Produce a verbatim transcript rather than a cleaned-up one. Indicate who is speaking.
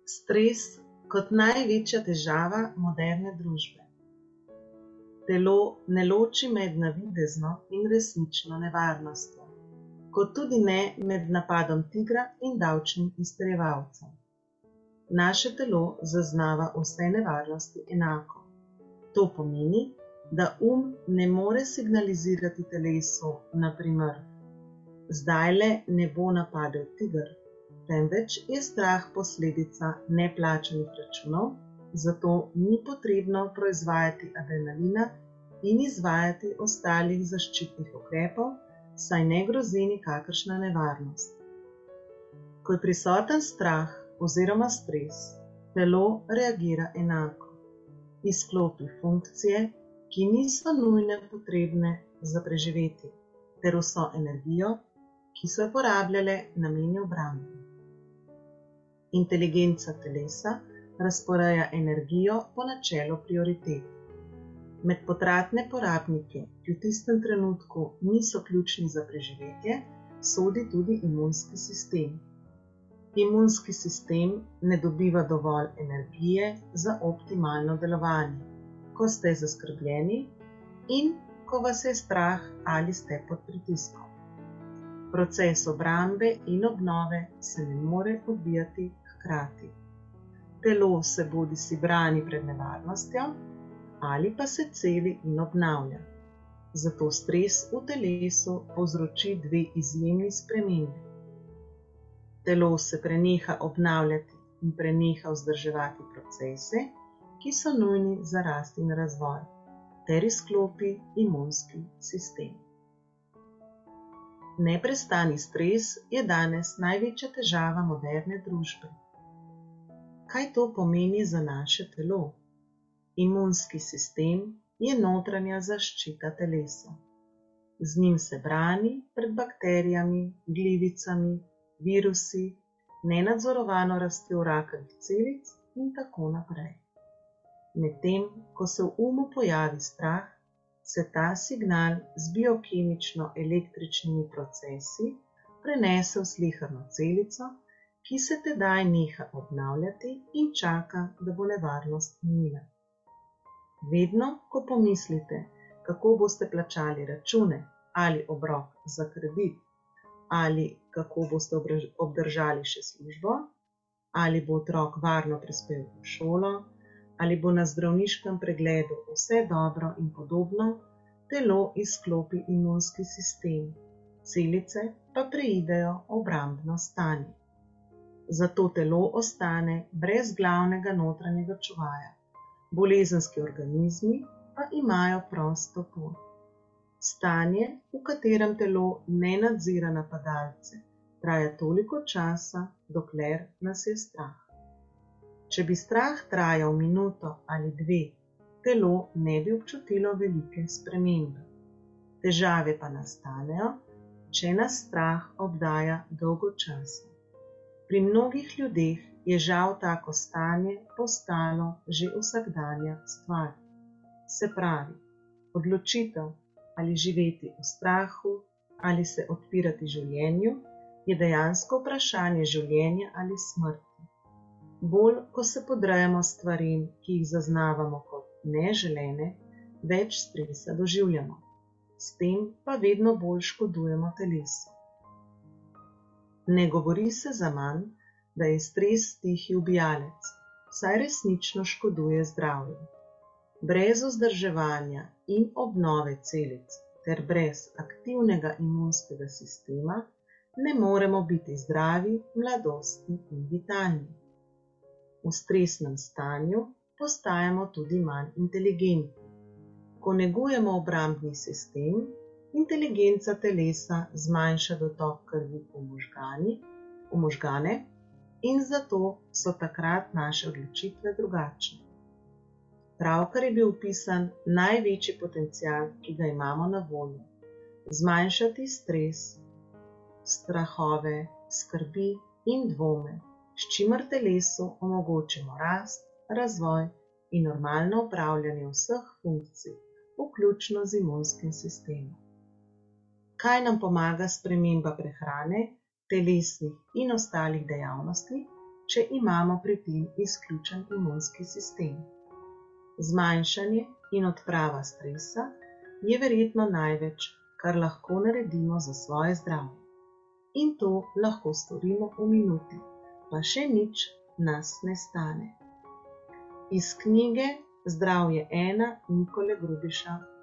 Speaker 1: Stres kot največja težava moderne družbe. Telo ne loči med navidezno in resnično nevarnostjo, kot tudi ne med napadom tigra in davčnim izterjevalcem. Naše telo zaznava vse nevarnosti enako. To pomeni, da um ne more signalizirati telesu, na primer, zdajle ne bo napadel tiger, temveč je strah posledica neplačanih računov, zato ni potrebno proizvajati adrenalina in izvajati ostalih zaščitnih ukrepov, saj ne grozi nikakršna nevarnost. Ko je prisoten strah oziroma stres, telo reagira enako. Izklopi funkcije, ki niso nujne potrebne za preživetje, ter vso energijo, ki so jo porabljale namene obrambe. Inteligenca telesa razporeja energijo po načelu prioritet. Med potratne porabnike, ki v tistem trenutku niso ključni za preživetje, sodi tudi imunski sistem. Imunski sistem ne dobiva dovolj energije za optimalno delovanje, ko ste zaskrbljeni in ko vas je strah ali ste pod pritiskom. Proces obrambe in obnove se ne more odvijati hkrati. Telo se bodisi brani pred nevarnostjo ali pa se celi in obnavlja. Zato stres v telesu povzroči dve izjemni spremembi. Telo se preneha obnavljati in preneha vzdrževati procese, ki so nujni za rast in razvoj, ter izklopi imunski sistem. Neprestani stres je danes največja težava moderne družbe. Kaj to pomeni za naše telo? Imunski sistem je notranja zaščita telesa. Z njim se brani pred bakterijami, glivicami, virusi, nenadzorovano rastjo rakavih celic in tako naprej. Medtem, ko se v umu pojavi strah, se ta signal z biokemično-električnimi procesi prenese v sleherno celico, ki se tedaj neha obnavljati in čaka, da bo nevarnost minila. Vedno, ko pomislite, kako boste plačali račune ali obrok za kredit, ali kako boste obdržali še službo, ali bo otrok varno prispel v šolo, ali bo na zdravniškem pregledu vse dobro in podobno, telo izklopi imunski sistem, celice pa preidejo v obrambno stanje. Zato telo ostane brez glavnega notranjega čuvaja, bolezenski organizmi pa imajo prosto pot. Stanje, v katerem telo ne nadzira napadalce, traja toliko časa, dokler nas je strah. Če bi strah trajal minuto ali dve, telo ne bi občutilo velike spremembe. Težave pa nastanejo, če nas strah obdaja dolgo časa. Pri mnogih ljudeh je žal tako stanje postalo že vsakdanja stvar. Se pravi, odločitev, ali živeti v strahu, ali se odpirati življenju, je dejansko vprašanje življenja ali smrti. Bolj, ko se podrejamo stvarim, ki jih zaznavamo kot neželene, več stresa doživljamo. S tem pa vedno bolj škodujemo telesu. Ne govori se zaman, da je stres tihi ubijalec, saj resnično škoduje zdravju. Brez vzdrževanja in obnove celic ter brez aktivnega imunskega sistema ne moremo biti zdravi, mladostni in vitalni. V stresnem stanju postajamo tudi manj inteligentni. Ko negujemo obrambni sistem, inteligenca telesa zmanjša dotok krvi v možgani, v možgane in zato so takrat naše odločitve drugačne. Pravkar je bil opisan največji potencial, ki ga imamo na voljo. Zmanjšati stres, strahove, skrbi in dvome, s čimer telesu omogočimo rast, razvoj in normalno upravljanje vseh funkcij, vključno z imunskim sistemom. Kaj nam pomaga sprememba prehrane, telesnih in ostalih dejavnosti, če imamo pri tem izključen imunski sistem. Zmanjšanje in odprava stresa je verjetno največ, kar lahko naredimo za svoje zdravje. In to lahko storimo v minuti, pa še nič nas ne stane. Iz knjige Zdravje ena Nikole Grubiša